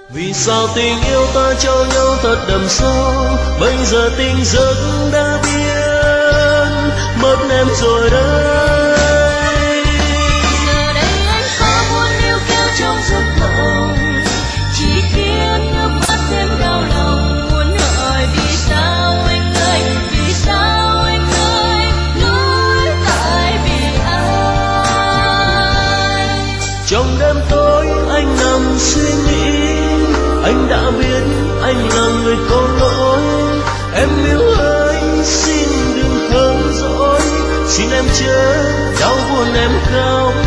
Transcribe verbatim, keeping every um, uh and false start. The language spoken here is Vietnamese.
Vì sao tình yêu ta cho nhau thật đậm sâu, bây giờ tình giấc đã biến mất em rồi đây. Giờ đây anh có muốn níu kéo trong giấc mộng, chỉ khiến nước mắt thêm đau lòng. Muốn hỏi vì sao anh ơi, vì sao anh ơi, nói tại vì ai. Trong đêm tối anh nằm suy nghĩ, anh đã biết anh là người có lỗi. Em yêu ơi xin đừng hờn dỗi, xin em chớ đau buồn em khóc.